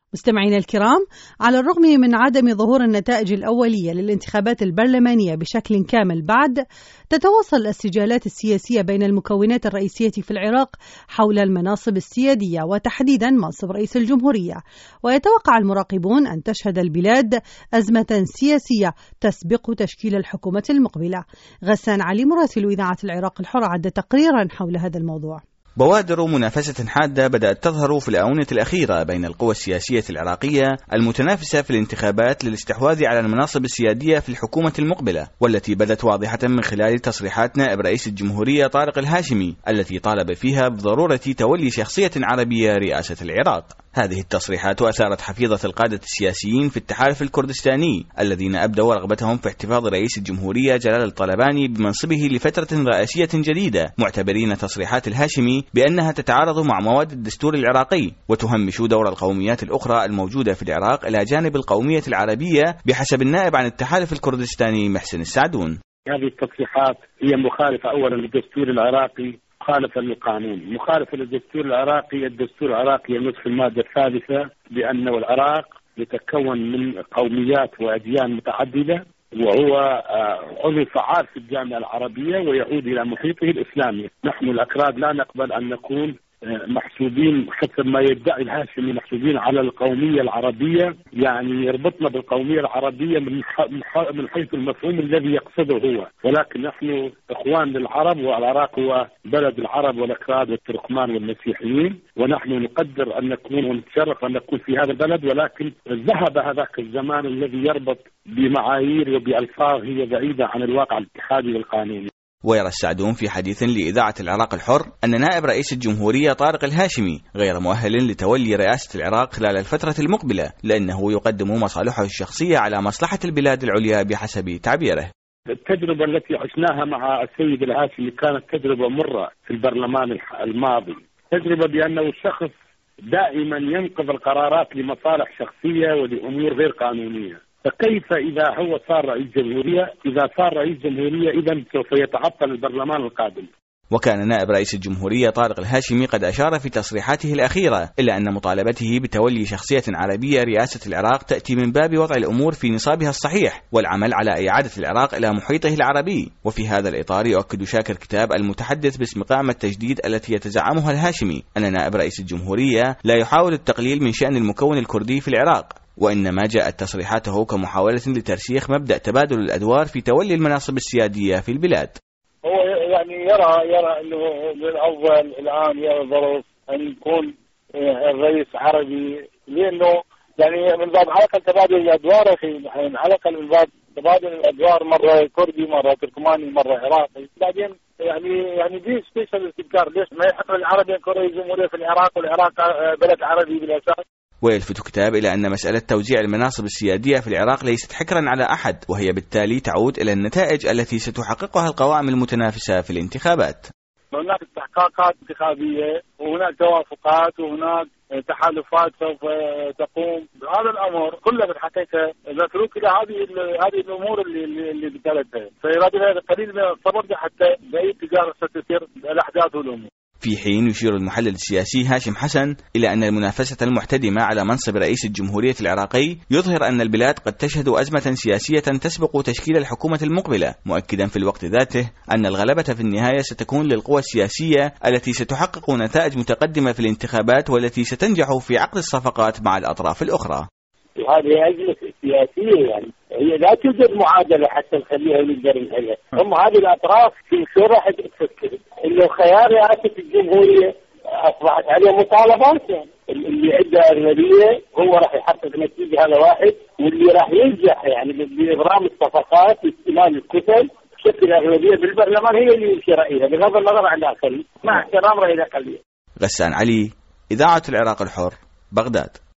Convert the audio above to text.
مستمعينا الكرام، على الرغم من عدم ظهور النتائج الأولية للانتخابات البرلمانية بشكل كامل بعد، تتواصل السجالات السياسية بين المكونات الرئيسية في العراق حول المناصب السيادية وتحديدا منصب رئيس الجمهورية، ويتوقع المراقبون أن تشهد البلاد أزمة سياسية تسبق تشكيل الحكومة المقبلة. غسان علي مراسل إذاعة العراق الحر عد تقريرا حول هذا الموضوع. بوادر منافسة حادة بدأت تظهر في الآونة الأخيرة بين القوى السياسية العراقية المتنافسة في الانتخابات للاستحواذ على المناصب السيادية في الحكومة المقبلة، والتي بدت واضحة من خلال تصريحات نائب رئيس الجمهورية طارق الهاشمي التي طالب فيها بضرورة تولي شخصية عربية رئاسة العراق. هذه التصريحات أثارت حفيظة القادة السياسيين في التحالف الكردستاني الذين أبدوا رغبتهم في احتفاظ رئيس الجمهورية جلال الطلباني بمنصبه لفترة رئاسية جديدة، معتبرين تصريحات الهاشمي بأنها تتعارض مع مواد الدستور العراقي وتهمش دور القوميات الأخرى الموجودة في العراق إلى جانب القومية العربية بحسب النائب عن التحالف الكردستاني محسن السعدون. هذه التصريحات هي مخالفة أولا للدستور العراقي، مخالفة للقانون، مخالفة للدستور العراقي. الدستور العراقي ينص في المادة الثالثة بأن العراق يتكون من قوميات وأديان متعددة، وهو عضو فعال في الجامعة العربية ويعود إلى محيطه الإسلامي. نحن الأكراد لا نقبل أن نكون محسوبين حسب ما يدعي الهاشمي محسوبين على القومية العربية، يعني يربطنا بالقومية العربية من حيث المفهوم الذي يقصده هو، ولكن نحن إخوان للعرب، والعراق هو بلد العرب والأكراد والتركمان والمسيحيين، ونحن نقدر أن نكون ونتشرف أن نكون في هذا البلد، ولكن ذهب هذاك الزمان الذي يربط بمعايير وبألفاظ هي بعيدة عن الواقع الاتحادي والقانوني. ويرى السعدون في حديث لإذاعة العراق الحر أن نائب رئيس الجمهورية طارق الهاشمي غير مؤهل لتولي رئاسة العراق خلال الفترة المقبلة، لأنه يقدم مصالحه الشخصية على مصلحة البلاد العليا بحسب تعبيره. التجربة التي عشناها مع السيد الهاشمي كانت تجربة مرة في البرلمان الماضي، تجربة بأنه الشخص دائما ينقض القرارات لمصالح شخصية ولأمور غير قانونية. فكيف إذا هو صار رئيس جمهورية؟ إذا صار رئيس جمهورية إذن سوف يتعطل البرلمان القادم. وكان نائب رئيس الجمهورية طارق الهاشمي قد أشار في تصريحاته الأخيرة إلى أن مطالبته بتولي شخصية عربية رئاسة العراق تأتي من باب وضع الأمور في نصابها الصحيح والعمل على إعادة العراق إلى محيطه العربي. وفي هذا الإطار يؤكد شاكر كتاب المتحدث باسم قائمة التجديد التي يتزعمها الهاشمي أن نائب رئيس الجمهورية لا يحاول التقليل من شأن المكون الكردي في العراق، وإنما جاءت تصريحاته كمحاولة لترسيخ مبدأ تبادل الأدوار في تولي المناصب السيادية في البلاد. هو يعني يرى أنه للأفضل الآن يرى ظروف أن يكون الرئيس عربي، لأنه يعني من باب على تبادل الأدوار على من باب تبادل الأدوار، مرة كردي مرة تركماني مرة عراقي. بعدين يعني دي سبيشال استذكار، ليش ما يحق العربي يكون رئيس جمهورية في العراق والعراق بلد عربي بالأساس؟ ويلفت كتاب إلى أن مسألة توزيع المناصب السيادية في العراق ليست حكرا على أحد، وهي بالتالي تعود إلى النتائج التي ستحققها القوائم المتنافسة في الانتخابات. هناك استحقاقات انتخابية وهناك توافقات وهناك تحالفات سوف تقوم بهذا الأمر كله. بالحقيقة نترك إلى هذه الأمور اللي بثلاثة، فيراد هذا قليل من الصبر حتى بأي تجارة ستسير الأحداث والأمور. في حين يشير المحلل السياسي هاشم حسن إلى أن المنافسة المحتدمة على منصب رئيس الجمهورية العراقي يظهر أن البلاد قد تشهد أزمة سياسية تسبق تشكيل الحكومة المقبلة، مؤكدا في الوقت ذاته أن الغلبة في النهاية ستكون للقوى السياسية التي ستحقق نتائج متقدمة في الانتخابات والتي ستنجح في عقد الصفقات مع الأطراف الأخرى. هذه أزمة سياسية، يعني هي لا توجد معادلة حتى نخليها نقدر نحلها. هم هذه الأطراف شو راح تفكر؟ إنه خيار رئاسة الجمهورية أصبحت عليه مطالبات، يعني اللي عنده أغلبية هو راح يحقق نتيجة، هذا واحد، واللي راح ينجح يعني بإبرام الصفقات واستلام الكتل بشكل أغلبية بالبرلمان هي اللي يمشي رأيها بغض النظر عن الآخرين مع احترام رأي الأقلية. غسان علي، إذاعة العراق الحر، بغداد.